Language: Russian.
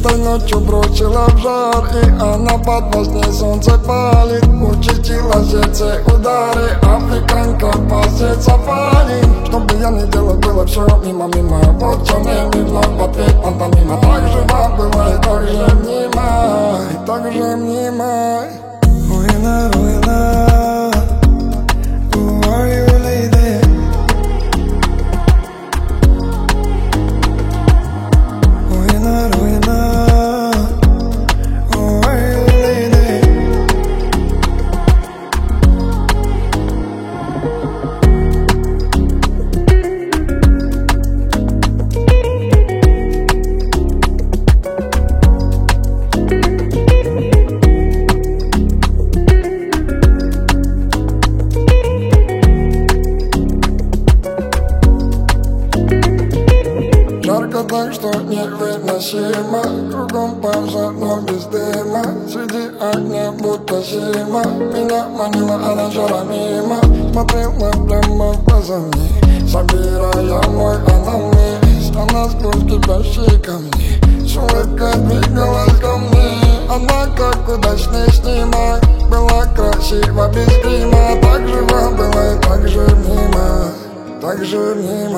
Этой ночью бросила в жар, и она под воздней солнце палит. Участила сердце удары, африканка пасет сафари. Что бы я ни делал, было все мимо-мимо. Вот все не вновь в ответ пантомима. Так жива была и так же мнима, и так же мнима. Руина, руина, who are you, lady? Руина, руина, who are you, lady? Жарко так, что невыносимо. Кругом пожар, но без дыма. Среди огня будто зима. Меня манила она жара мимо. Смотрела прямо в глаза мне, собирая мой анамнез. Она сквозь кипящие камни с улыбкой двигалась ко мне. Она как удачный снимок, была красива без грима. Так жива была и так же мнима, так же мнима.